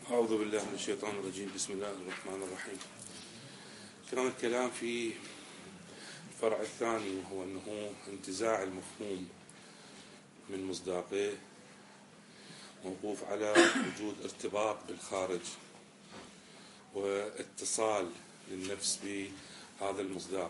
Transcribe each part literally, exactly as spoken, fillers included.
أعوذ بالله من الشيطان الرجيم. بسم الله الرحمن الرحيم. كان الكلام في الفرع الثاني، وهو أنه انتزاع المفهوم من مصداقه موقوف على وجود ارتباط بالخارج واتصال للنفس بهذا المصداق،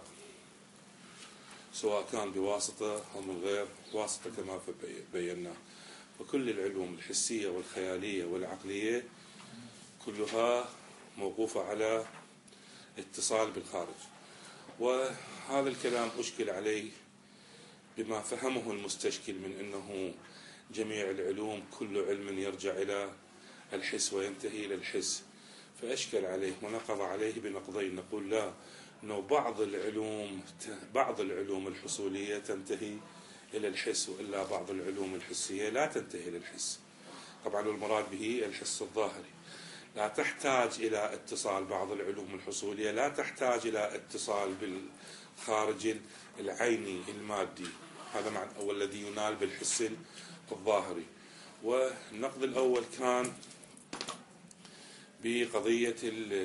سواء كان بواسطة أو من غير واسطة كما بينا. وكل العلوم الحسية والخيالية والعقلية كلها موقوفة على اتصال بالخارج. وهذا الكلام أشكل عليه بما فهمه المستشكل من أنه جميع العلوم كل علم يرجع إلى الحس وينتهي إلى الحس، فأشكل عليه ونقض عليه بنقضين. نقول لا، أنه بعض العلوم بعض العلوم الحصولية تنتهي إلى الحس، وإلا بعض العلوم الحسية لا تنتهي إلى الحس. طبعا المراد به الحس الظاهري. لا تحتاج إلى اتصال بعض العلوم الحصولية، لا تحتاج إلى اتصال بالخارج العيني المادي، هذا معنى أول الذي ينال بالحس الظاهري. والنقد الأول كان بقضية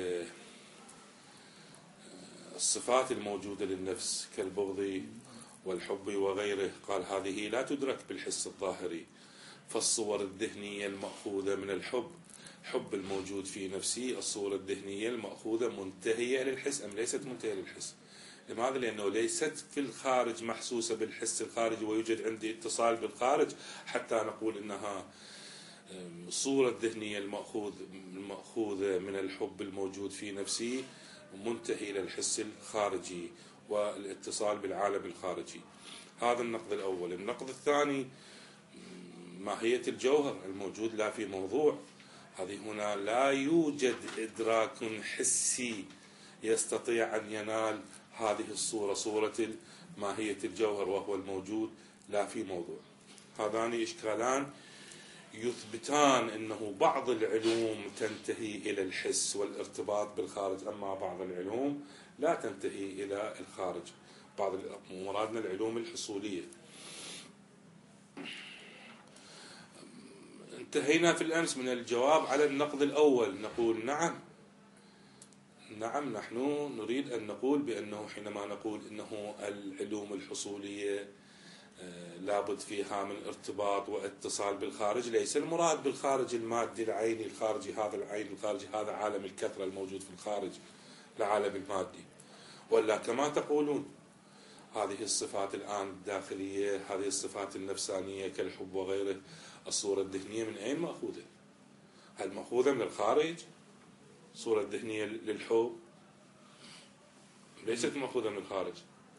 الصفات الموجودة للنفس كالبغض والحب وغيره. قال هذه لا تدرك بالحس الظاهري، فالصور الذهنية المأخوذة من الحب حب الموجود في نفسي، الصورة الذهنية المأخوذة منتهية للحس أم ليست منتهية للحس؟ لماذا؟ لأنه ليست في الخارج محسوسة بالحس الخارجي ويوجد عندي اتصال بالخارج حتى نقول إنها الصورة الذهنية المأخوذ المأخوذة من الحب الموجود في نفسي منتهي إلى الحس الخارجي والاتصال بالعالم الخارجي. هذا النقد الأول. النقد الثاني ماهية الجوهر الموجود لا في موضوع. هذه هنا لا يوجد إدراك حسي يستطيع أن ينال هذه الصورة، صورة ماهية الجوهر، وهو الموجود لا في موضوع. هذان إشكالان يثبتان أنه بعض العلوم تنتهي إلى الحس والارتباط بالخارج، أما بعض العلوم لا تنتهي إلى الخارج. بعض مرادنا العلوم الحصولية. انتهينا في الأمس من الجواب على النقد الأول. نقول نعم نعم نحن نريد أن نقول بأنه حينما نقول أنه العلوم الحصولية لابد فيها من ارتباط واتصال بالخارج، ليس المراد بالخارج المادي العيني الخارجي، هذا العين الخارجي هذا عالم الكثرة الموجود في الخارج، العالم المادي. ولا كما تقولون هذه الصفات الآن الداخلية، هذه الصفات النفسانية كالحب وغيره، الصورة الذهنية من أين مأخوذة؟ هل مأخوذة من الخارج؟ الصورة الذهنية للحب ليست مأخوذة من الخارج،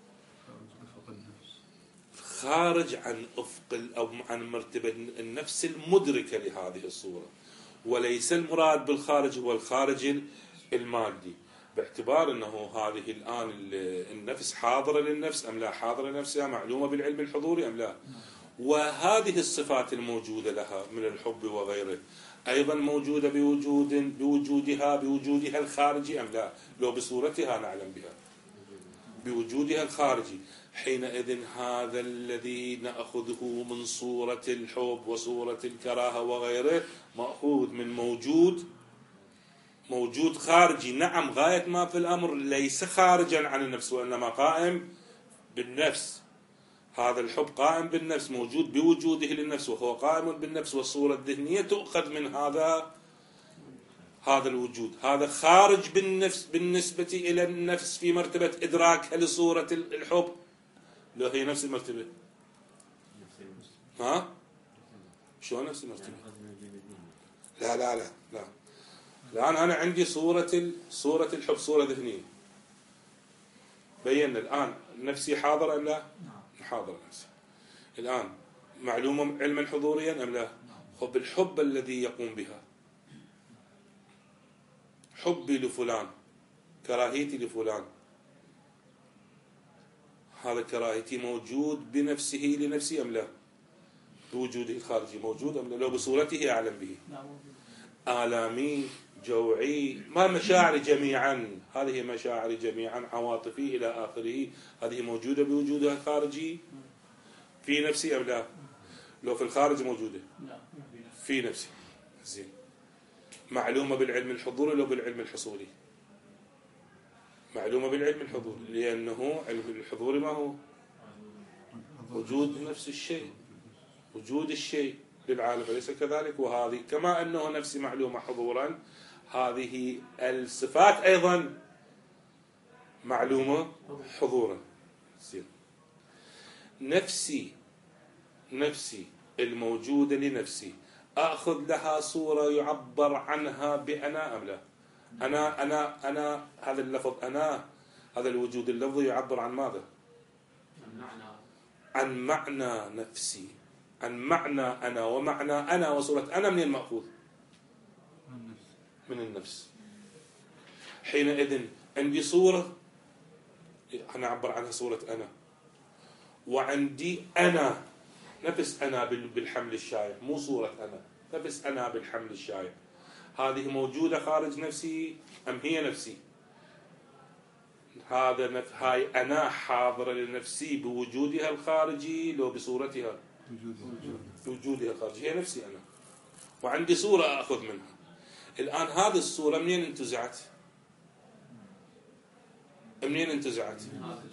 خارج عن أفق أو عن مرتبة النفس المدركة لهذه الصورة، وليس المراد بالخارج هو الخارج المادي، باعتبار أنه هذه الآن النفس حاضرة للنفس أم لا حاضرة لنفسها، معلومة بالعلم الحضوري أم لا. وهذه الصفات الموجودة لها من الحب وغيره أيضا موجودة بوجود بوجودها بوجودها الخارجي أم لا؟ لو بصورتها نعلم بها بوجودها الخارجي، حينئذ هذا الذي نأخذه من صورة الحب وصورة الكراهة وغيره مأخوذ من موجود موجود خارجي. نعم، غاية ما في الأمر ليس خارجا عن النفس وإنما قائم بالنفس. هذا الحب قائم بالنفس، موجود بوجوده للنفس وهو قائم بالنفس، والصورة الذهنية تؤخذ من هذا هذا الوجود. هذا خارج بالنفس بالنسبة إلى النفس في مرتبة إدراكها لصورة الحب، لو هي نفس المرتبة. ها؟ شو نفس المرتبة؟ لا لا لا لا. الآن أنا عندي صورة صورة الحب صورة ذهنية. بينا الآن نفسي حاضرة أم لا؟ حاضرة نفسي. الآن معلومة علما حضوريا أم لا؟ خب الحب الذي يقوم بها، حبي لفلان، كراهيتي لفلان، هذا كراهيتي موجود بنفسه لنفسي أم لا؟ بوجوده الخارجي موجود أم لا؟ لو بصورته أعلم به. آلامي، جوعي، ما مشاعري جميعا، هذه مشاعري جميعا، عواطفي إلى آخره، هذه موجودة بوجودها الخارجي في نفسي أم لا؟ لو في الخارج موجودة في نفسي. زين، معلومة بالعلم الحضوري لو بالعلم الحصولي؟ معلومة بالعلم الحضوري، لأنه علم الحضوري ما هو؟ وجود نفس الشيء، وجود الشيء للعالم، أليس كذلك؟ وهذه كما أنه نفسي معلومة حضورا، هذه الصفات أيضا معلومة حضورا. نفسي نفسي الموجودة لنفسي أخذ لها صورة يعبر عنها بأنا أم لا؟ أنا أنا أنا هذا اللفظ أنا، هذا الوجود اللفظي يعبر عن ماذا؟ عن معنى نفسي، عن معنى أنا، ومعنى أنا وصورة أنا من المأخوذ من النفس. حينئذ عندي صورة أنا أعبر عنها صورة أنا، وعندي أنا نفس أنا بالحمل الشائع، مو صورة أنا، نفس أنا بالحمل الشائع. هذه موجودة خارج نفسي أم هي نفسي؟ هذا نف... هاي أنا حاضرة لنفسي بوجودها الخارجي لو بصورتها؟ بوجودها الخارجي، هي نفسي أنا، وعندي صورة أخذ منها. الآن هذه الصورة منين انتزعت؟ منين انتزعت؟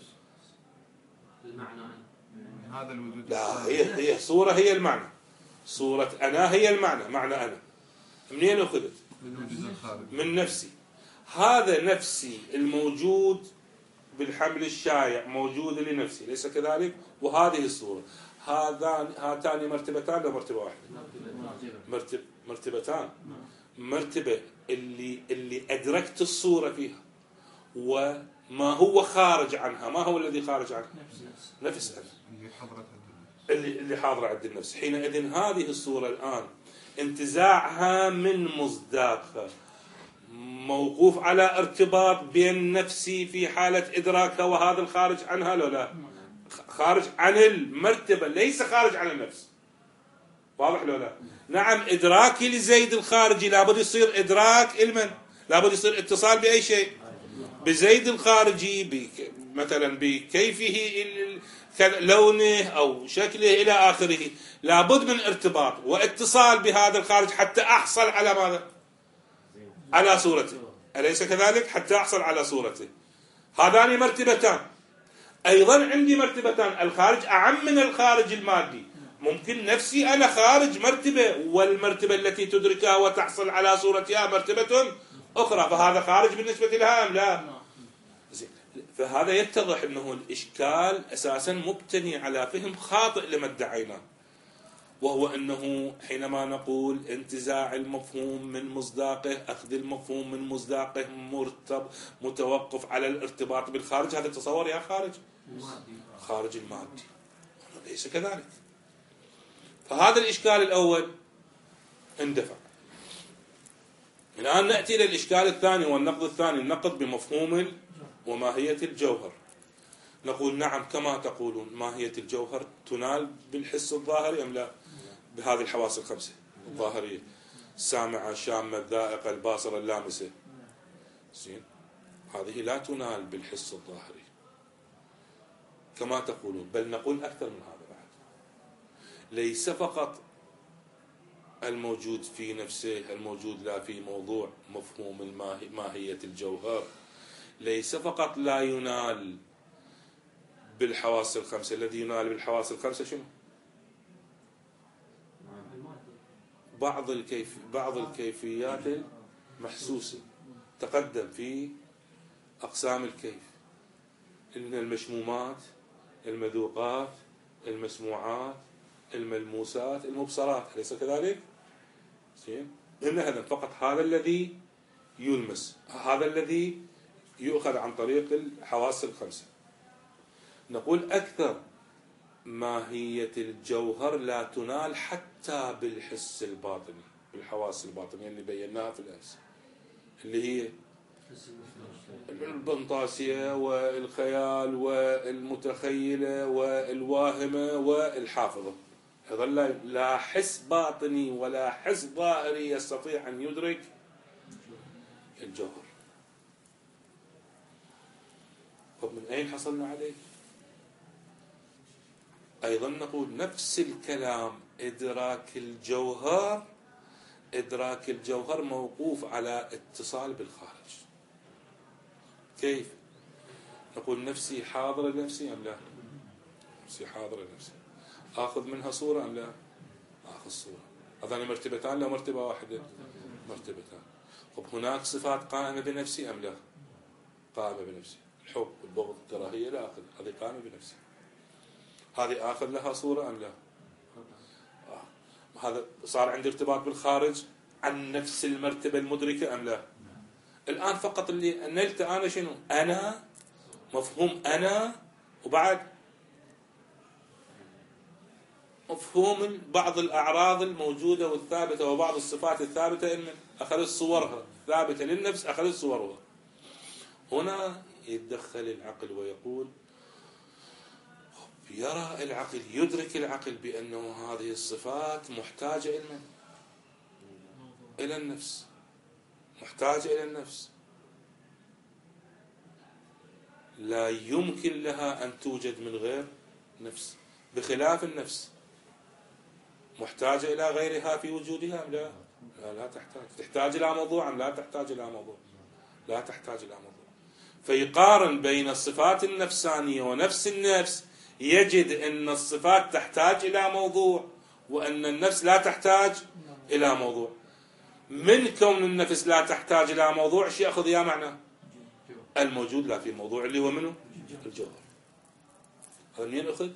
المعنى هذا الوجود. لا، هي هي صورة، هي المعنى. صورة أنا هي المعنى، معنى أنا منين أخذت؟ من وجود الخارج، من نفسي. هذا نفسي الموجود بالحمل الشائع موجود لنفسي، ليس كذلك؟ وهذه الصورة، هذان هاتان مرتبتان ولا مرتبة واحدة؟ مرتب مرتبتان. مرتبة اللي اللي أدركت الصورة فيها، وما هو خارج عنها، ما هو الذي خارج عنها؟ نفس أنا اللي اللي حاضرة عند النفس. حينئذ هذه الصورة الآن انتزاعها من مصداقها موقوف على ارتباط بين نفسي في حالة إدراكها وهذا الخارج عنها، لو لا خارج عن المرتبة، ليس خارج عن النفس. واضح لو لا؟ نعم، إدراكي لزيد الخارجي لابد يصير إدراك المن، لابد يصير اتصال بأي شيء، بزيد الخارجي، بك مثلا بكيفه، لونه أو شكله إلى آخره، لابد من ارتباط واتصال بهذا الخارج حتى أحصل على ماذا؟ على صورته، أليس كذلك؟ حتى أحصل على صورته. هذان مرتبتان. أيضا عندي مرتبتان، الخارج أعم من الخارج المادي. ممكن نفسي أنا خارج مرتبة، والمرتبة التي تدركها وتحصل على صورتها مرتبة أخرى، فهذا خارج بالنسبة لها أم لا؟ فهذا يتضح أنه الإشكال أساسا مبتني على فهم خاطئ لما ادعيناه، وهو أنه حينما نقول انتزاع المفهوم من مصداقه، أخذ المفهوم من مصداقه مرتب متوقف على الارتباط بالخارج، هذا تصور يا خارج خارج المادي، ليس كذلك. فهذا الإشكال الأول اندفع. الآن نأتي إلى الإشكال الثاني والنقد الثاني، النقد بمفهوم وماهية الجوهر. نقول نعم كما تقولون، ماهية الجوهر تنال بالحس الظاهري أم لا؟ بهذه الحواس الخمسة الظاهرية، السامعة، الشامة، الذائقة، الباصرة، اللامسة، زين، هذه لا تنال بالحس الظاهري كما تقولون، بل نقول أكثر من هذا بعد. ليس فقط الموجود في نفسه، الموجود لا في موضوع مفهوم ماهية الجوهر، ليس فقط لا ينال بالحواس الخمسة، الذي ينال بالحواس الخمسة شنو؟ بعض الكيف بعض الكيفيات المحسوسة، تقدم في أقسام الكيف، إن المشمومات، المذوقات، المسموعات، الملموسات، المبصرات، أليس كذلك؟ زين، إن هذا فقط هذا الذي يلمس، هذا الذي يؤخذ عن طريق الحواس الخمسة. نقول أكثر، ماهية الجوهر لا تنال حتى بالحس الباطني، بالحواس الباطنية اللي بيناها في الأمس، اللي هي البنطاسية والخيال والمتخيلة والواهمة والحافظة. هذا لا حس باطني ولا حس ظاهري يستطيع أن يدرك الجوهر. طب من أين حصلنا عليه؟ أيضا نقول نفس الكلام، إدراك الجوهر إدراك الجوهر موقوف على اتصال بالخارج. كيف؟ نقول نفسي حاضرة لنفسي أم لا؟ نفسي حاضرة لنفسي، آخذ منها صورة أم لا؟ آخذ صورة. هذان مرتبتان لا مرتبة واحدة؟ مرتبتان. طب هناك صفات قائمة بنفسي أم لا؟ قائمة بنفسي، الحب، البغض، الكراهية، لا أخذ، هذه قائمة بنفسي. هذه آخذ لها صورة أم لا؟ آه. هذا صار عندي ارتباط بالخارج عن نفس المرتبة المدركة أم لا؟ الآن فقط اللي نلت أنا شنو؟ أنا، مفهوم أنا، وبعد مفهوم بعض الأعراض الموجودة والثابتة وبعض الصفات الثابتة إن أخذت صورها ثابتة للنفس، أخذت صورها. هنا يتدخل العقل ويقول، يرى العقل، يدرك العقل بأنه هذه الصفات محتاجة إلى من؟ إلى النفس، محتاجة إلى النفس، لا يمكن لها أن توجد من غير نفس، بخلاف النفس محتاجة إلى غيرها في وجودها أم لا؟ لا, لا تحتاج. تحتاج إلى موضوع أم لا تحتاج إلى موضوع؟ لا تحتاج إلى موضوع. فيقارن بين الصفات النفسانية ونفس النفس، يجد أن الصفات تحتاج إلى موضوع وأن النفس لا تحتاج إلى موضوع. من كون النفس لا تحتاج إلى موضوع ايش يأخذ يا معنى؟ الموجود لا في موضوع، اللي هو منه؟ الجوهر. هذا منين أخذ؟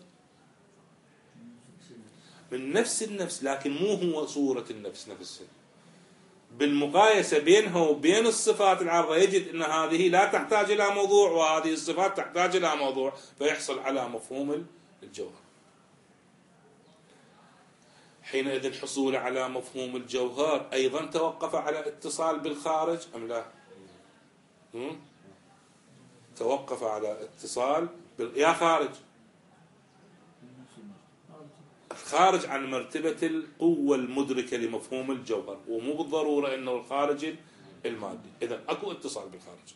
من نفس النفس، لكن مو هو صورة النفس نفسها. بالمقايسة بينها وبين الصفات العارضة يجد أن هذه لا تحتاج إلى موضوع وهذه الصفات تحتاج إلى موضوع، فيحصل على مفهوم الجوهر. حينئذ حصول على مفهوم الجوهر أيضا توقف على اتصال بالخارج أم لا؟ هم؟ توقف على اتصال بال... يا خارج، الخارج عن مرتبة القوة المدركة لمفهوم الجوهر، ومو بالضرورة أنه الخارج المادي. إذن أكو اتصال بالخارج.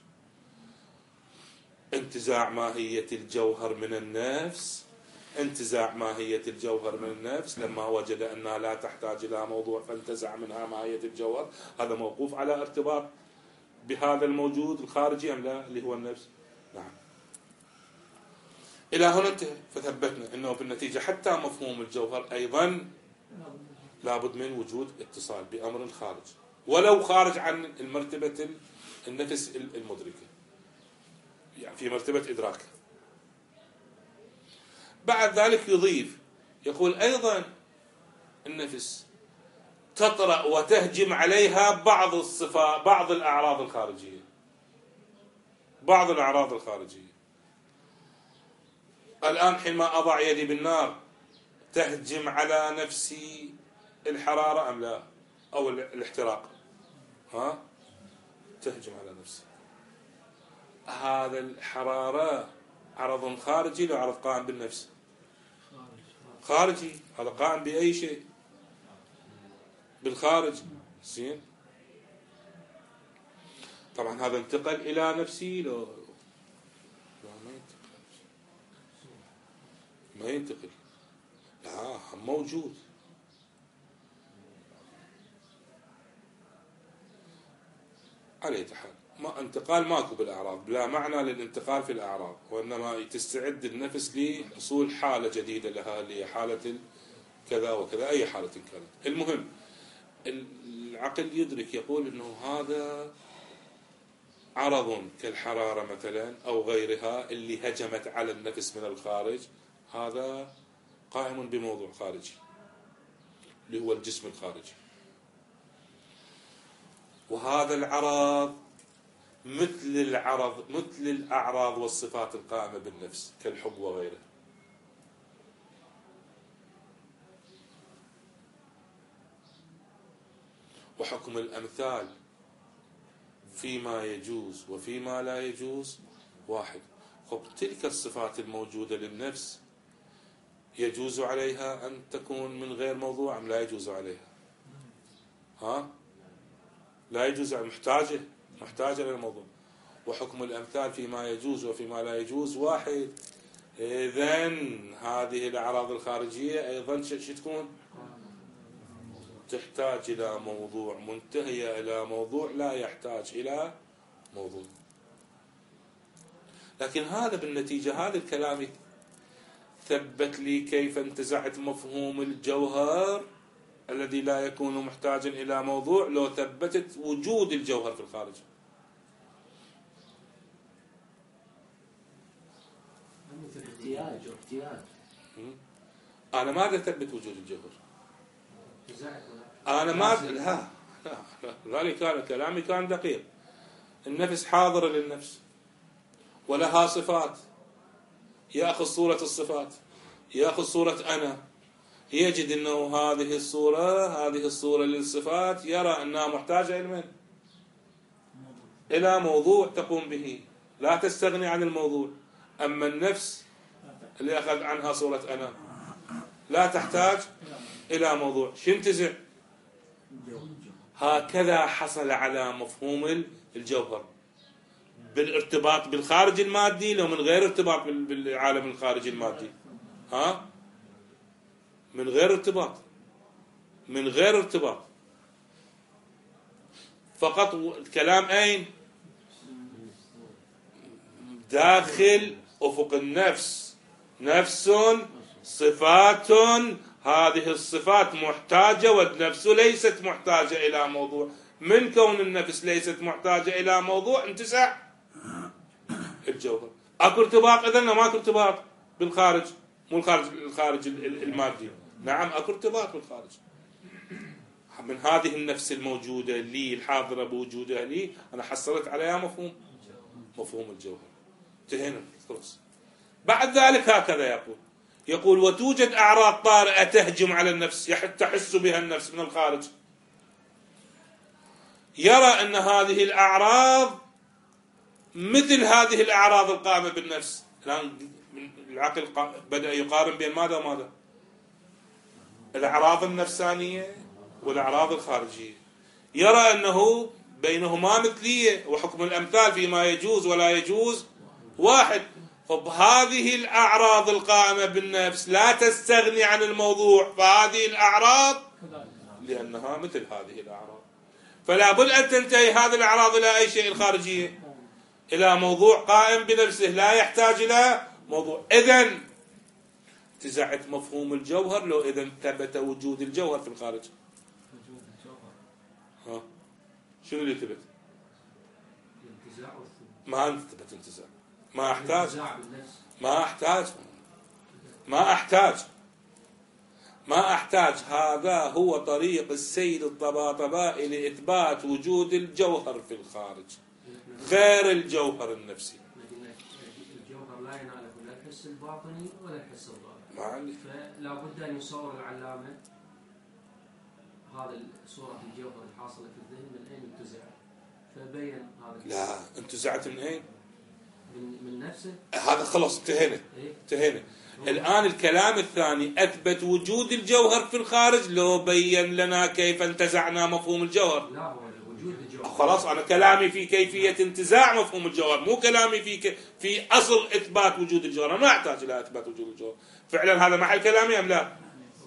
انتزاع ماهية الجوهر من النفس، انتزاع ماهية الجوهر من النفس لما وجد أنها لا تحتاج إلى موضوع فانتزع منها ماهية الجوهر، هذا موقوف على ارتباط بهذا الموجود الخارجي أم لا، اللي هو النفس. نعم. إلى هنا انتهى، فثبتنا أنه بالنتيجة حتى مفهوم الجوهر أيضا لابد من وجود اتصال بأمر خارج، ولو خارج عن المرتبة النفس المدركة، يعني في مرتبة إدراك. بعد ذلك يضيف، يقول أيضا النفس تطرأ وتهجم عليها بعض الصفات، بعض الأعراض الخارجية، بعض الأعراض الخارجية. الآن حينما أضع يدي بالنار تهجم على نفسي الحرارة أم لا؟ أو الاحتراق، ها؟ تهجم على نفسي. هذا الحرارة عرض خارجي لو عرض قائم بالنفس؟ خارجي. هذا قائم بأي شيء؟ بالخارج. زين. طبعا هذا انتقل إلى نفسي لو لا ما ينتقل، ما ينتقل، لا موجود. عليه تحال ما انتقال ماكو بالأعراض، لا معنى للانتقال في الأعراض، وإنما تستعد النفس لحصول حالة جديدة لها، اللي هي حالة كذا وكذا، أي حالة كانت. المهم العقل يدرك، يقول إنه هذا عرض كالحرارة مثلا أو غيرها اللي هجمت على النفس من الخارج، هذا قائم بموضوع خارجي اللي هو الجسم الخارجي. وهذا العرض مثل العرض مثل الأعراض والصفات القائمة بالنفس كالحب وغيره. وحكم الأمثال فيما يجوز وفيما لا يجوز واحد. خب تلك الصفات الموجودة للنفس يجوز عليها أن تكون من غير موضوع أم لا يجوز عليها؟ ها؟ لا يجوز، محتاجة محتاجة للموضوع. وحكم الأمثال فيما يجوز وفيما لا يجوز واحد. إذن هذه الأعراض الخارجية أيضا شو تكون؟ تحتاج إلى موضوع، منتهية إلى موضوع لا يحتاج إلى موضوع. لكن هذا بالنتيجة هذا الكلام ثبت لي كيف انتزعت مفهوم الجوهر الذي لا يكون محتاجا إلى موضوع لو ثبتت وجود الجوهر في الخارج. احتياج احتياج أنا ماذا أثبت وجود الجوهر؟ أنا ما لا لا ذلك كان كلامي كان دقيق. النفس حاضرة للنفس ولها صفات، يأخذ صورة الصفات، يأخذ صورة أنا، يجد أنه هذه الصورة هذه الصورة للصفات يرى أنها محتاجة إلى من؟ إلى موضوع تقوم به، لا تستغني عن الموضوع. أما النفس اللي أخذ عنها صورة أنا لا تحتاج إلى موضوع، شنتزع. هكذا حصل على مفهوم الجوهر بالارتباط بالخارج المادي، لو من غير ارتباط بالعالم الخارجي المادي. ها من غير ارتباط من غير ارتباط فقط الكلام أين؟ داخل أفق النفس. نفس صفات، هذه الصفات محتاجة والنفس ليست محتاجة إلى موضوع. من كون النفس ليست محتاجة إلى موضوع انتزع الجوهر. أكو ارتباط إذن ما أكو ارتباط بالخارج، مو الخارج الخارج المادي. نعم أكو ارتباط بالخارج. من هذه النفس الموجودة لي الحاضرة بوجودها لي أنا حصلت عليها مفهوم مفهوم الجوهر. انتهينا خلاص. بعد ذلك هكذا يقول يقول وتوجد أعراض طارئة تهجم على النفس تحس بها النفس من الخارج. يرى أن هذه الأعراض مثل هذه الأعراض القائمة بالنفس. الآن العقل بدأ يقارن بين ماذا وماذا؟ الأعراض النفسانية والأعراض الخارجية. يرى أنه بينهما مثلية، وحكم الأمثال فيما يجوز ولا يجوز واحد. فهذه الأعراض القائمة بالنفس لا تستغني عن الموضوع، فهذه الأعراض لأنها مثل هذه الأعراض فلا بد أن تنتهي هذه الأعراض إلى أي شيء الخارجية، إلى موضوع قائم بنفسه لا يحتاج إلى موضوع. إذن انتزعت مفهوم الجوهر لو إذن ثبت وجود الجوهر في الخارج. ها شنو اللي ثبت؟ ما انثبت انتزاع. ما احتاج ما احتاج ما احتاج ما احتاج هذا هو طريق السيد الطباطبائي لإثبات وجود الجوهر في الخارج غير الجوهر النفسي. الجوهر لا يناله لا الحس الباطني ولا الحس الظاهري، فلا بد أن يصور العلامة هذا صورة الجوهر الحاصلة في الذهن من أين انتزعت، فبين هذا. لا انتزعت من أين؟ من, من نفسه. هذا خلاص انتهينا انتهينا. الآن الكلام الثاني أثبت وجود الجوهر في الخارج لو بين لنا كيف انتزعنا مفهوم الجوهر. لا هو وجود الجوهر. خلاص أنا كلامي في كيفية انتزاع مفهوم الجوهر، مو كلامي في ك... في أصل إثبات وجود الجوهر. أنا ما أحتاج إلى إثبات وجود الجوهر. فعلا هذا محل كلامي أم لا؟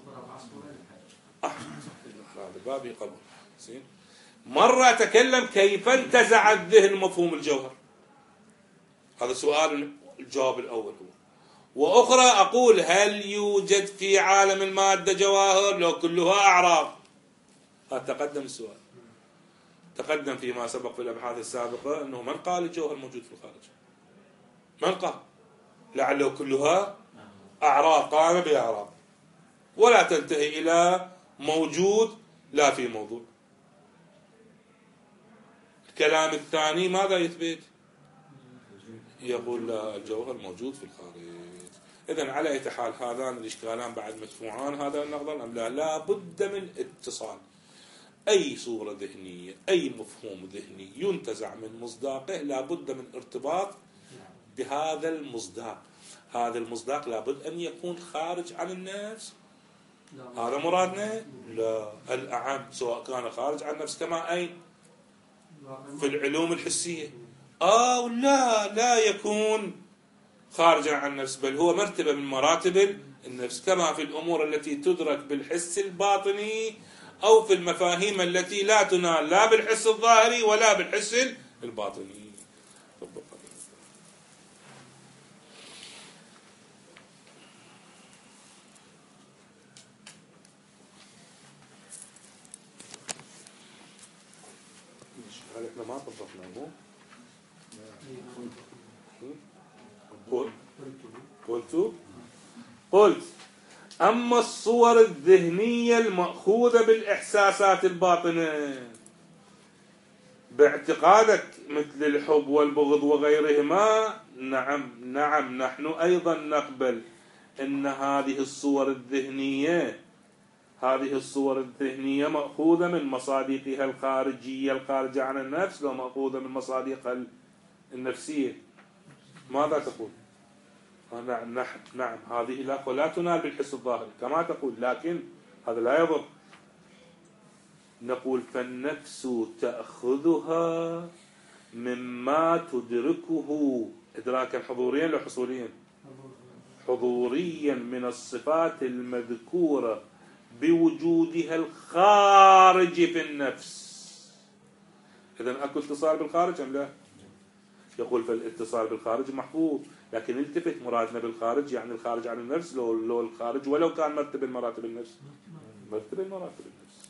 هذا بابي قبل. زين. مرة أتكلم كيف انتزع الذهن مفهوم الجوهر، هذا سؤال الجواب الأول هو. وأخرى أقول هل يوجد في عالم المادة جواهر لو كلها أعراض؟ هذا تقدم السؤال، تقدم فيما سبق في الأبحاث السابقة أنه من قال الجوهر موجود في الخارج؟ من قال؟ لعله كلها أعراض قائمة بأعراض ولا تنتهي إلى موجود لا في موضوع. الكلام الثاني ماذا يثبت؟ يقول لا الجوهر موجود في الخارج. إذن على أي حال هذان الإشكالان بعد مدفوعان هذا النقض أم لا؟ لا بد من اتصال. أي صورة ذهنية أي مفهوم ذهني ينتزع من مصداقه لا بد من ارتباط بهذا المصداق. هذا المصداق لا بد أن يكون خارج عن النفس. هذا مرادنا؟ لا الأعم سواء كان خارج عن النفس كما أين في العلوم الحسية. آه لا لا يكون خارجا عن النفس، بل هو مرتبة من مراتب النفس كما في الأمور التي تدرك بالحس الباطني أو في المفاهيم التي لا تنال لا بالحس الظاهري ولا بالحس الباطني. هل احنا ما طبقنا مو؟ قلت قلت أما الصور الذهنية المأخوذة بالإحساسات الباطنة باعتقادك مثل الحب والبغض وغيرهما، نعم نعم نحن أيضا نقبل أن هذه الصور الذهنية هذه الصور الذهنية مأخوذة من مصادقها الخارجية الخارجة عن النفس، لو مأخوذة من مصادقها النفسية. ماذا تقول؟ نعم نعم هذه لا, لا تنال بالحس الظاهري كما تقول، لكن هذا لا يضر. نقول فالنفس تأخذها مما تدركه إدراكا حضوريا لو حصوليا؟ حضوريا من الصفات المذكورة بوجودها الخارج في النفس. إذن أكو اتصال بالخارج أم لا؟ يقول فالاتصال بالخارج محفوظ، لكن التفت مرادنا بالخارج يعني الخارج عن النفس لو, لو الخارج ولو كان مرتبة مراتب النفس، مرتبة مراتب النفس.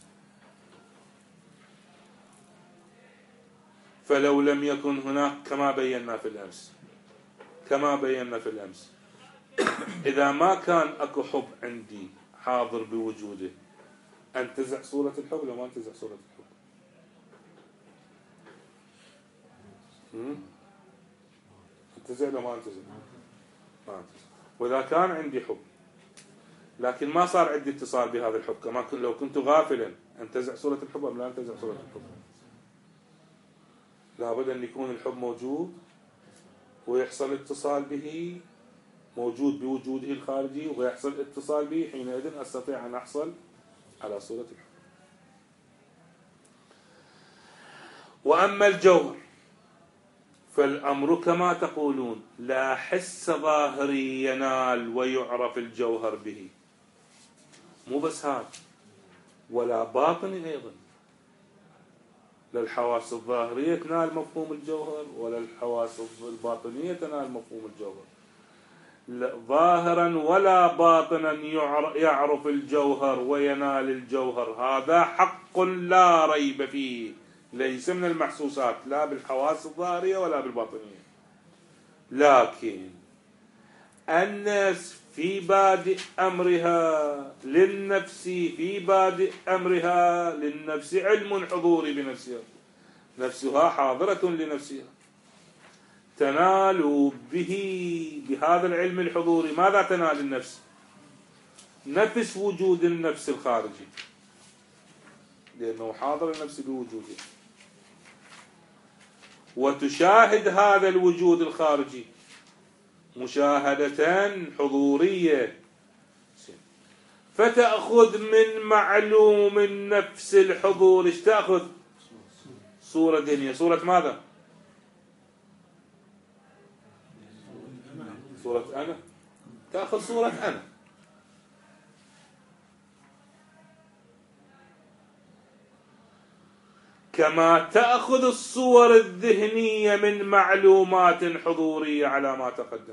فلو لم يكن هناك كما بينا في الأمس كما بينا في الأمس إذا ما كان أكو حب عندي حاضر بوجوده، أنتزع صورة الحب لو ما أنتزع صورة الحب؟ أنتزع لو ما أنتزع؟ ما أنتزع. وإذا كان عندي حب لكن ما صار عندي اتصال بهذا الحب، كما لو كنت غافلا، أنتزع صورة الحب أم لا أنتزع صورة الحب؟ لابد أن يكون الحب موجود ويحصل اتصال به، موجود بوجوده الخارجي ويحصل اتصال به، حينئذ أستطيع أن أحصل على صورة الحب. وأما الجوهر فالأمر كما تقولون، لا حس ظاهري ينال ويعرف الجوهر به، مو بس هذا، ولا باطني أيضا. لا الحواس الظاهرية تنال مفهوم الجوهر ولا الحواس الباطنية تنال مفهوم الجوهر. ظاهرا ولا باطنا يعرف الجوهر وينال الجوهر، هذا حق لا ريب فيه، ليس من المحسوسات لا بالحواس الظاهرية ولا بالباطنية. لكن النفس في بادئ أمرها للنفس في بادئ أمرها للنفس علم حضوري بنفسها، نفسها حاضرة لنفسها، تنال به بهذا العلم الحضوري. ماذا تنال النفس؟ نفس وجود النفس الخارجي، لأنه حاضر النفس بوجوده، وتشاهد هذا الوجود الخارجي مشاهدة حضورية، فتأخذ من معلوم النفس الحضور ايش تأخذ؟ صورة دينية. صورة ماذا؟ صورة أنا، تأخذ صورة أنا. كما تأخذ الصور الذهنية من معلومات حضورية على ما تقدم.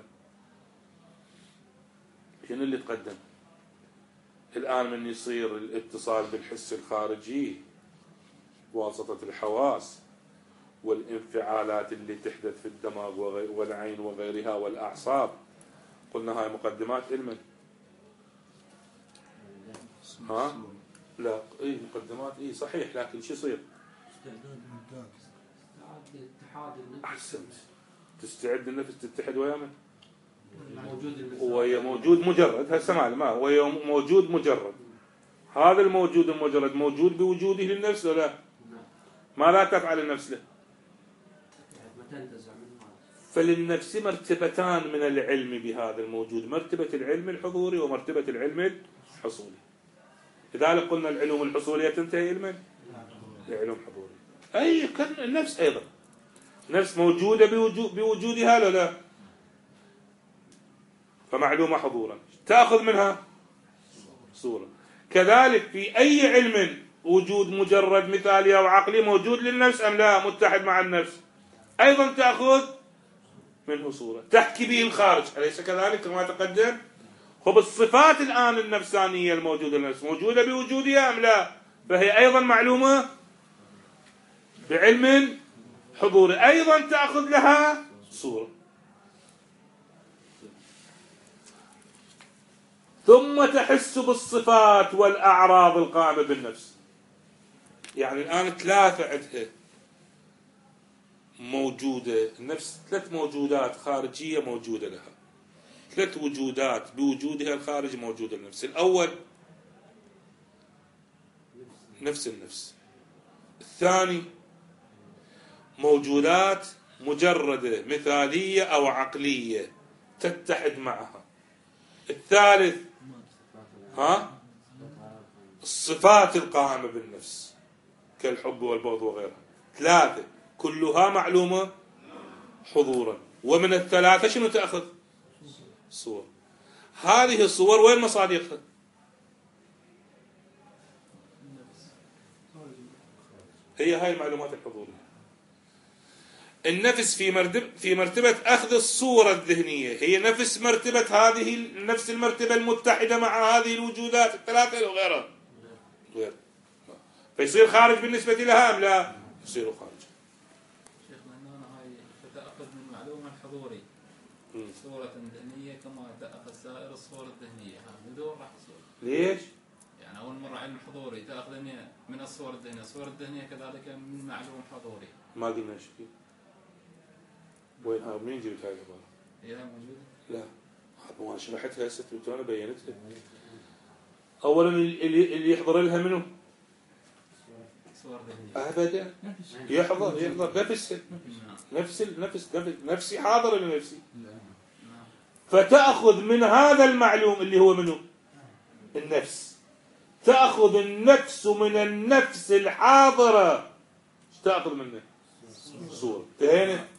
شنو اللي تقدم؟ الآن من يصير الاتصال بالحس الخارجي بواسطة الحواس والانفعالات اللي تحدث في الدماغ والعين وغيرها والأعصاب، قلنا هاي مقدمات علما. ها؟ لا ايه مقدمات ايه صحيح، لكن شو يصير؟ أحسنت، تستعد النفس تتحد ويا من؟ وهي موجود مجرد، هسه ما هو موجود مجرد. هذا الموجود المجرد موجود بوجوده للنفس ولا لا؟ ماذا تفعل النفس له؟ فللنفس مرتبتان من العلم بهذا الموجود، مرتبة العلم الحضوري ومرتبة العلم الحصولي. لذلك قلنا العلوم الحصولية تنتهي علما العلوم حضوري. أي كان النفس أيضا نفس موجودة بوجود بوجودها لا لا، فمعلومة حضورا تأخذ منها صورة. كذلك في أي علم وجود مجرد مثالي أو عقلي موجود للنفس أم لا متحد مع النفس، أيضا تأخذ منه صورة تحكي به الخارج، أليس كذلك كما تقدم؟ خب الصفات الآن النفسانية الموجودة للنفس موجودة بوجودها أم لا؟ فهي أيضا معلومة بعلم حضوري، أيضا تأخذ لها صورة. ثم تحس بالصفات والأعراض القائمة بالنفس. يعني الآن ثلاثة عندها موجودة النفس، ثلاث موجودات خارجية موجودة لها، ثلاث وجودات بوجودها الخارجي موجودة للنفس. الأول نفس النفس، الثاني موجودات مجردة مثالية أو عقلية تتحد معها، الثالث ها الصفات القائمة بالنفس كالحب والبغض وغيرها. ثلاثة كلها معلومة حضورا، ومن الثلاثة شنو تأخذ؟ صور. هذه الصور وين مصادقها؟ هي هاي المعلومات الحضورية. النفس في مرتبة في مرتبة أخذ الصورة الذهنية، هي نفس مرتبة هذه نفس المرتبة المتحدة مع هذه الوجودات الثلاثة وغيرها غير، فيصير خارج بالنسبة لها أم لا؟ يصير خارج. شيخنا هنا هاي تأخذ من المعلومة الحضوري صورة ذهنية كما تأخذ سائر الصور الذهنية، بدون راح تصير. ليش؟ يعني أول مرة علم حضوري تأخذ من الصور الذهنية، الصور الذهنية كذلك من معلوم حضوري. ما قلنا شيء. وين ها منين جبت هاي العبارة؟ هي موجودة؟ لا ما شرحتها هسه وانا بينتها. اولا اللي اللي يحضر لها منه صور ذهنية ابدا يحضر يحضر نفسها نفس النفس نفسي حاضر لنفسي، فتأخذ من هذا المعلوم اللي هو منه النفس، تأخذ النفس من النفس الحاضرة ايش تأخذ منه؟ صورة. انتهينا؟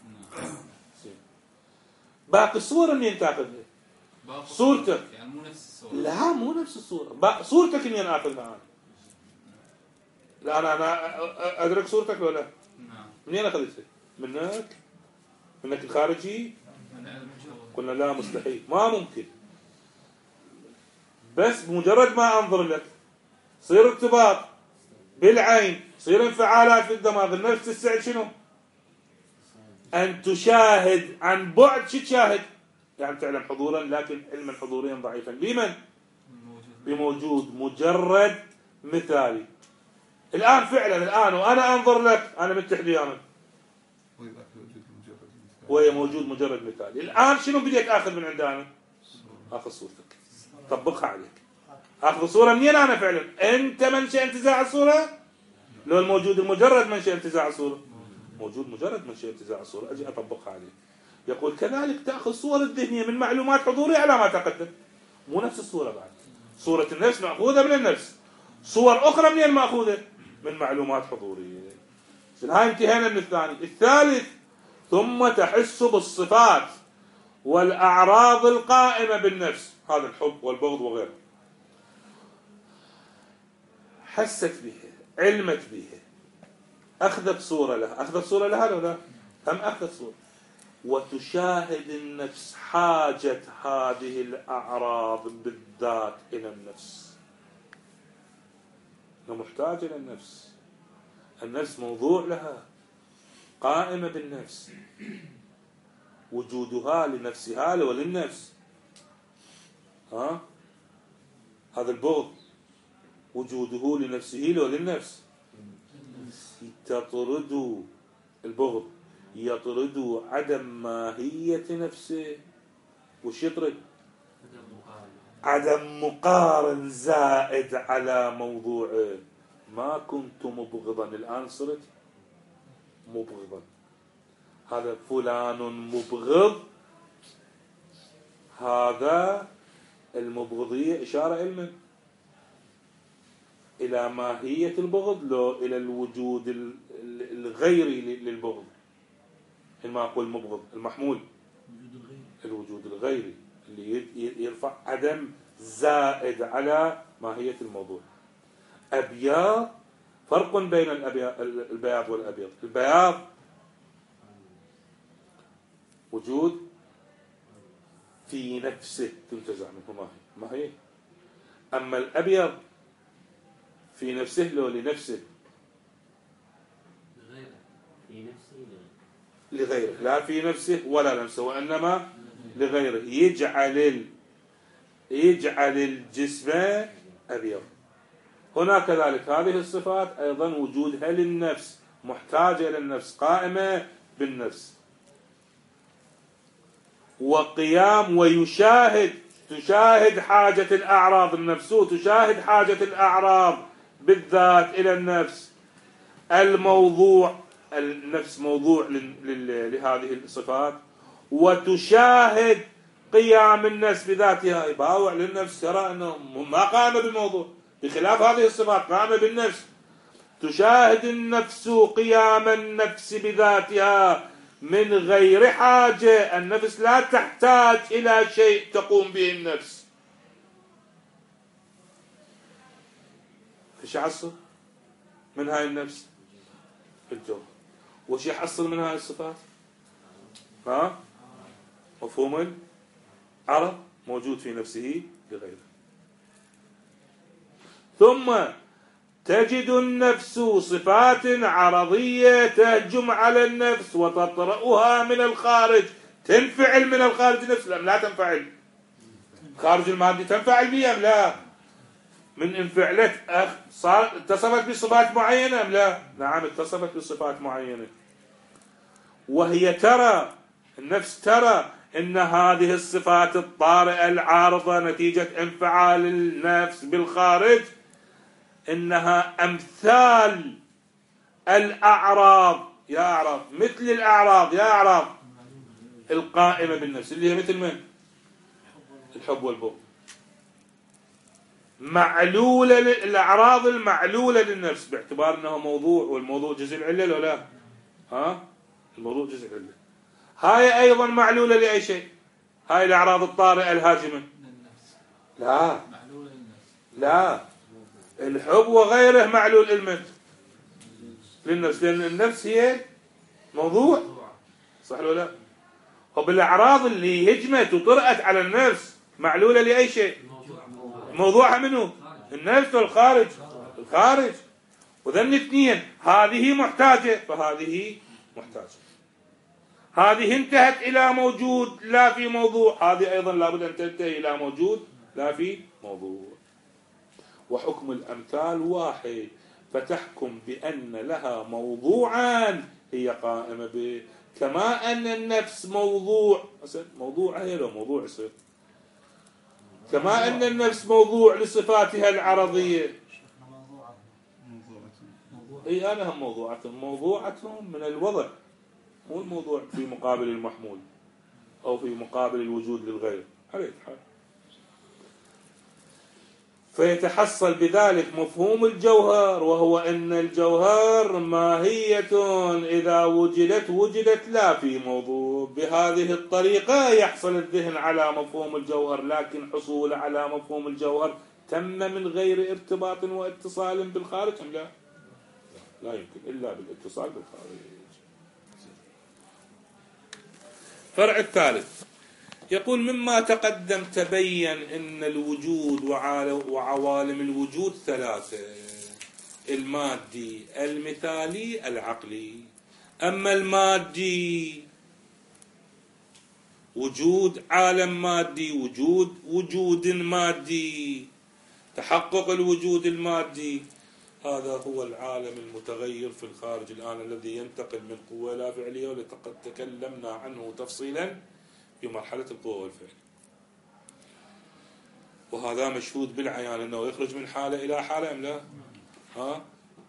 باقي الصورة منين تأخذها؟ صورتك يعني مو نفس الصورة. لا مو نفس الصورة، صورتك منين آخذها أنا؟ لا أنا أنا أدرك صورتك ولا لا؟ منين أخذتها؟ منك؟ منك الخارجي؟ قلنا لا مستحيل ما ممكن، بس بمجرد ما أنظر لك صير ارتباط بالعين، صير انفعالات في الدماغ، النفس تستعد شنو؟ أن تشاهد عن بعد. شو تشاهد؟ يعني تعلم حضورا لكن علما حضوريا ضعيفا. بمن؟ بموجود مجرد مثالي. الآن فعلا الآن وأنا أنظر لك أنا متحد وياك وهي موجود مجرد مثالي. الآن شنو بديت آخذ من عندنا؟ آخذ صورتك طبقها عليك. أخذ صورة منين أنا فعلا؟ أنت منشأ انتزاع الصورة؟ لو الموجود المجرد منشأ انتزاع الصورة؟ موجود مجرد منشأ انتزاع الصورة، أجي أطبقها عليه. يقول كذلك تأخذ صور الذهنية من معلومات حضورية على ما تقدم، مو نفس الصورة بعد. صورة النفس مأخوذة من النفس، صور أخرى منين مأخوذة؟ من معلومات حضورية. هاي انتهينا من الثاني. الثالث ثم تحس بالصفات والأعراض القائمة بالنفس، هذا الحب والبغض وغيره. حست بها، علمت بها، أخذت صورة لها، أخذت صورة لها لو لا؟ هم أخذت صورة. وتشاهد النفس حاجة هذه الأعراض بالذات إلى النفس، محتاجة إلى النفس، النفس موضوع لها، قائمة بالنفس، وجودها لنفسها وللنفس. ها هذا البغض وجوده لنفسه وللنفس. تطرد البغض يطرد عدم ماهية نفسه. وش يطرد؟ عدم مقارن زائد على موضوعه. ما كنت مبغضا الآن صرت مبغضا. هذا فلان مبغض، هذا المبغضية إشارة علما إلى ماهية البغض، لو إلى الوجود الغيري للبغض. ما أقول مبغض المحمول الوجود الغيري اللي يرفع عدم زائد على ماهية الموضوع. أبيات فرق بين البياض والأبيض. البياض وجود في نفسه تنتزع منه ما هي ما هي أما الأبيض في نفسه لو لنفسه لغيره، لا في نفسه ولا لمسه وإنما لغيره. يجعل ال... يجعل الجسم أبيض. هنا كذلك هذه الصفات أيضا وجودها للنفس، محتاجة إلى النفس، قائمة بالنفس، وقيام ويشاهد تشاهد حاجة الأعراض النفس، تشاهد حاجة الأعراض بالذات إلى النفس. الموضوع النفس موضوع لهذه الصفات، وتشاهد قيام النفس بذاتها. يباوع للنفس ترى أنه ما قام بالموضوع، بخلاف هذه الصفات قام بالنفس. تشاهد النفس قيام النفس بذاتها من غير حاجة. النفس لا تحتاج إلى شيء تقوم به النفس. ايش يحصل من هاي النفس؟ الجوهر. وش يحصل من هاي الصفات؟ ها؟ مفهوم العرض موجود في نفسه لغيره. ثم تجد النفس صفات عرضية تهجم على النفس وتطرأها من الخارج. تنفعل من الخارج نفس لا, لا تنفعل. خارج المادي تنفعل بها أم لا؟ من انفعلت صار اتصفت بصفات معينة أم لا؟ نعم اتصفت بصفات معينة. وهي ترى النفس ترى إن هذه الصفات الطارئة العارضة نتيجة انفعال النفس بالخارج إنها أمثال الأعراض. يا أعراض مثل الأعراض يا أعراض القائمة بالنفس اللي هي مثل من؟ الحب والبغض. معلولة الأعراض المعلولة للنفس باعتبار أنه موضوع، والموضوع جزء العلة لو لا؟ ها؟ الموضوع جزء العلة. هاي أيضا معلولة لأي شيء؟ هاي الأعراض الطارئة الهاجمة؟ لا لا، الحب وغيره معلول المن للنفس، لأن النفس هي موضوع، صح ولا لا؟ وبالأعراض اللي هجمت وطرأت على النفس معلولة لأي شيء؟ موضوعها منه النفس والخارج. الخارج. وذن اثنين هذه محتاجة فهذه محتاجة. هذه انتهت إلى موجود لا في موضوع، هذه أيضا لابد أن تنتهي إلى موجود لا في موضوع. وحكم الأمثال واحد، فتحكم بأن لها موضوعا هي قائمة به، كما أن النفس موضوع. موضوع هي لو موضوع يصير، كما أن النفس موضوع لصفاتها العرضية. أي أنا هم موضوعة موضوعة من الوضع، مو الموضوع في مقابل المحمول أو في مقابل الوجود للغير عليه الحال. فيتحصل بذلك مفهوم الجوهر، وهو أن الجوهر ماهية إذا وجدت وجدت لا في موضوع. بهذه الطريقة يحصل الذهن على مفهوم الجوهر، لكن حصول على مفهوم الجوهر تم من غير ارتباط واتصال بالخارج أم لا؟ لا يمكن إلا بالاتصال بالخارج. فرع الثالث يقول مما تقدم تبين أن الوجود وعوالم الوجود ثلاثة: المادي، المثالي، العقلي. أما المادي وجود عالم مادي، وجود وجود مادي، تحقق الوجود المادي، هذا هو العالم المتغير في الخارج الآن الذي ينتقل من قوة لا فعلية، ولقد تكلمنا عنه تفصيلا في مرحلة القوة والفعل. وهذا مشهود بالعيان أنه يخرج من حالة إلى حالة أم لا؟ ها؟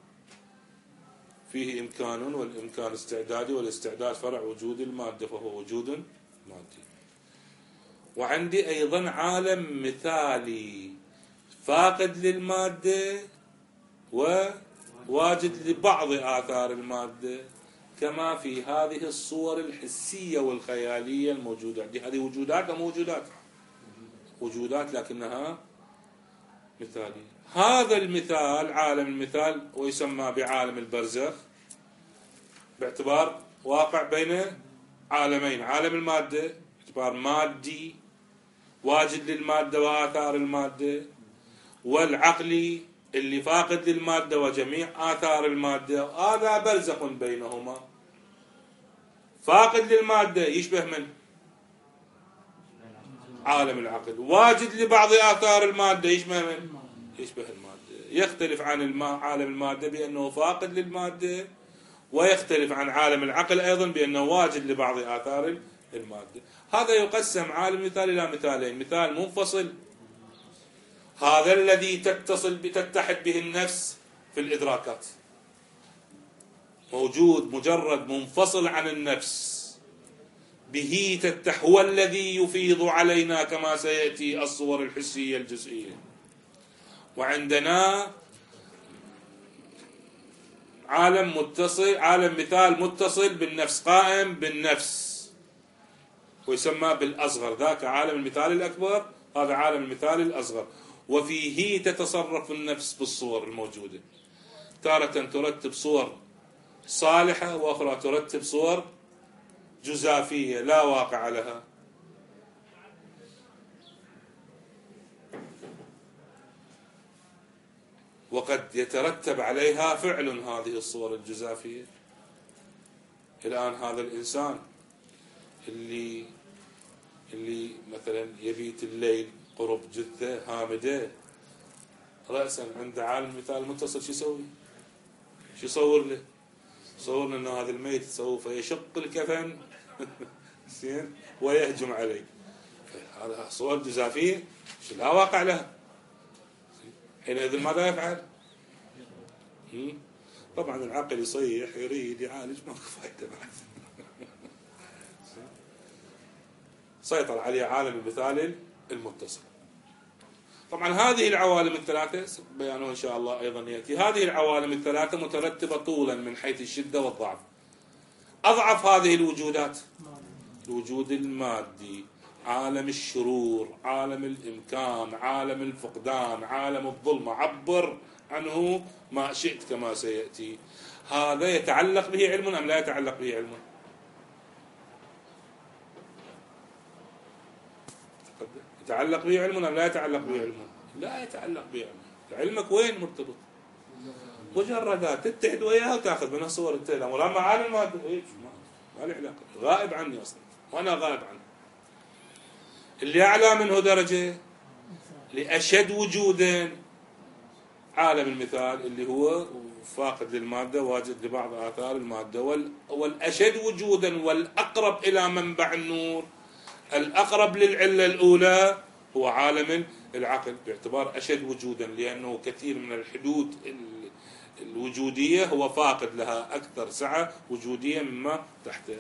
فيه إمكان، والإمكان استعدادي، والاستعداد فرع وجود المادة فهو وجود مادي. وعندي أيضا عالم مثالي فاقد للمادة وواجد لبعض آثار المادة، كما في هذه الصور الحسية والخيالية الموجودة عندي. هذه وجودات وموجودات وجودات لكنها مثالية. هذا المثال عالم المثال ويسمى بعالم البرزخ باعتبار واقع بين عالمين، عالم المادة باعتبار مادي واجد للمادة وآثار المادة، والعقلي اللي فاقد للمادة وجميع آثار المادة. هذا برزخ بينهما، فاقد للمادة يشبه من عالم العقل، واجد لبعض آثار المادة يشبه من يشبه المادة. يختلف عن عالم المادة بأنه فاقد للمادة، ويختلف عن عالم العقل أيضا بأنه واجد لبعض آثار المادة. هذا يقسم عالم المثال إلى مثالين: مثال منفصل، هذا الذي تتصل بتتحد به النفس في الإدراكات، موجود مجرد منفصل عن النفس، به تتح هو الذي يفيض علينا كما سيأتي الصور الحسية الجزئية. وعندنا عالم متصل، عالم مثال متصل بالنفس، قائم بالنفس، ويسمى بالأصغر، ذاك عالم المثال الأكبر، هذا عالم المثال الأصغر. وفيه تتصرف النفس بالصور الموجودة، تارة ترتب صور صالحة وأخرى ترتب صور جزافية لا واقع لها. وقد يترتب عليها فعل هذه الصور الجزافية. الآن هذا الإنسان اللي اللي مثلا يبيت الليل قرب جثة هامدة رأسا عند عالم مثال متصل، شو يسوي؟ شو يصور له؟ يصور انه هذا الميت سوف يشق الكفن زين ويهجم عليه. هذا صور جزافية لا واقع لها، حينئذ ماذا يفعل؟ طبعا العقل يصيح يريد يعالج، ماكو فايدة بعد. سيطر عليه عالم المثال المتصل. طبعا هذه العوالم الثلاثة بيانه إن شاء الله أيضا يأتي. هذه العوالم الثلاثة مترتبة طولا من حيث الشدة والضعف. أضعف هذه الوجودات الوجود المادي، عالم الشرور، عالم الإمكان، عالم الفقدان، عالم الظلمة، عبر عنه ما شئت كما سيأتي. هذا يتعلق به علم أم لا يتعلق به علم؟ يتعلق به علم أم لا يتعلق به علم؟ لا يتعلق به علم. علمك وين مرتبط؟ مجردات تتحد وياها وتاخذ منها صور التلام، ولما عالم ما ما له علاقة، غائب عني أصلا وأنا غائب عنه. اللي أعلى منه درجة لأشد وجودا عالم المثال اللي هو فاقد للمادة واجد لبعض آثار المادة، والأشد وجودا والأقرب إلى منبع النور، الأقرب للعلة الأولى هو عالم العقل باعتبار أشد وجودا، لأنه كثير من الحدود الوجودية هو فاقد لها أكثر سعة وجودية مما تحته.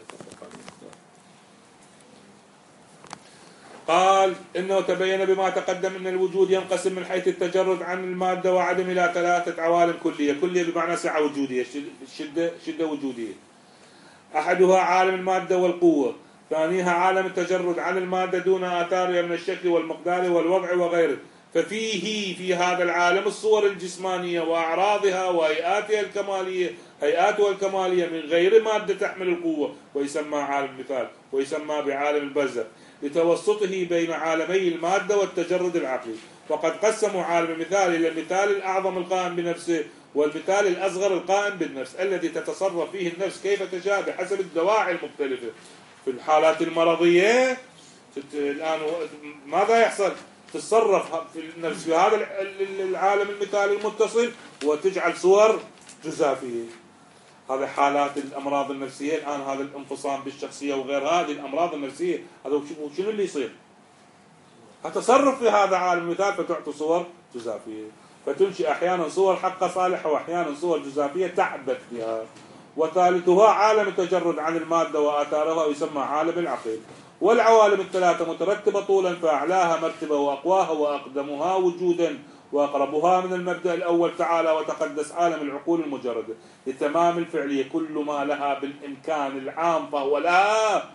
قال إنه تبين بما تقدم أن الوجود ينقسم من حيث التجرد عن المادة وعدم إلى ثلاثة عوالم كلية. كلية بمعنى سعة وجودية، شدة, شدة وجودية. أحدها عالم المادة والقوة، ثانيها عالم التجرد عن المادة دون آثارها من الشكل والمقدار والوضع وغيره. ففيه في هذا العالم الصور الجسمانية وأعراضها وهيئاتها الكمالية هيئاتها الكمالية من غير مادة تحمل القوة، ويسمى عالم المثال، ويسمى بعالم البرزخ لتوسطه بين عالمي المادة والتجرد العقلي. وقد قسموا عالم المثال إلى المثال الأعظم القائم بنفسه، والمثال الأصغر القائم بالنفس الذي تتصرف فيه النفس كيف تشاء بحسب الدواعي المختلفة. في الحالات المرضية الآن ماذا يحصل؟ تتصرف في النفس في هذا العالم المثالي المتصل وتجعل صور جزافية. هذه حالات الأمراض النفسية الآن، هذا الانفصام بالشخصية وغير هذه الأمراض النفسية، هذا شنو اللي يصير؟ هتصرف في هذا عالم المثال فتعطي صور جزافية، فتنشئ أحيانا صور حقة صالحة وأحيانا صور جزافية تعبث بها. وثالثها عالم التجرد عن المادة وآثارها ويسمى عالم العقل. والعوالم الثلاثة مترتبة طولا، فأعلاها مرتبة وأقواها وأقدمها وجودا وأقربها من المبدأ الأول تعالى وتقدس عالم العقول المجردة لتمام الفعلية. كل ما لها بالإمكان العام فهو لها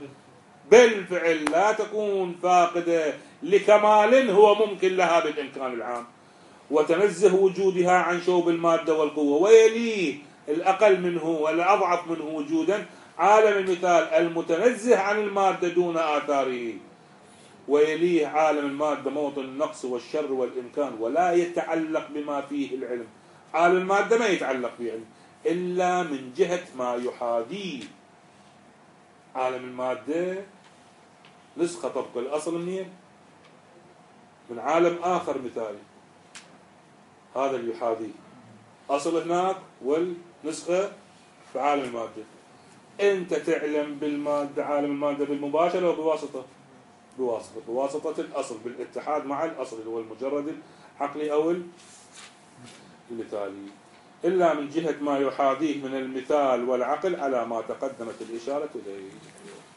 بالفعل، لا تكون فاقدة لكمال هو ممكن لها بالإمكان العام. وتنزه وجودها عن شوب المادة والقوة، ويليه الأقل منه والأضعف منه وجودا عالم المثال المتنزه عن المادة دون آثاره، ويليه عالم المادة موطن النقص والشر والإمكان ولا يتعلق بما فيه العلم. عالم المادة ما يتعلق بعلم إلا من جهة ما يحاذيه. عالم المادة نسخة طبق الأصل منين؟ من عالم آخر مثالي، هذا اللي يحاذيه، أصل هناك والنسخة في عالم المادة. أنت تعلم بالمادة عالم المادة بالمباشرة وبواسطة بواسطة بواسطة الأصل، بالاتحاد مع الأصل اللي هو المجرد العقلي أو المثالي، إلا من جهة ما يحاذيه من المثال والعقل على ما تقدمت الإشارة إليه.